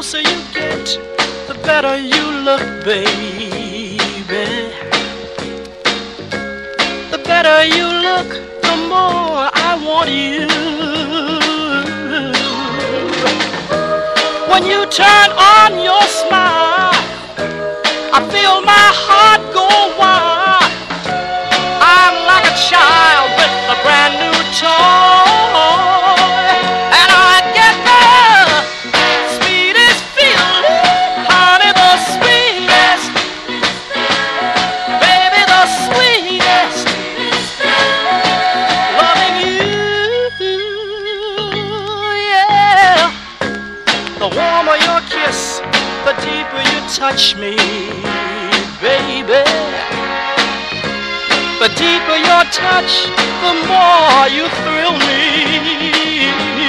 closer you get, the better you look, baby. The better you look, the more I want you. When you turn on your smile, I feel my heart go wild. I'm like a child with a brand new toy, and I get the sweetest feeling, honey, the sweetest, baby, the sweetest, loving you, yeah. The warmer your kiss, the deeper you touch me, baby. The deeper your touch, the more you thrill me.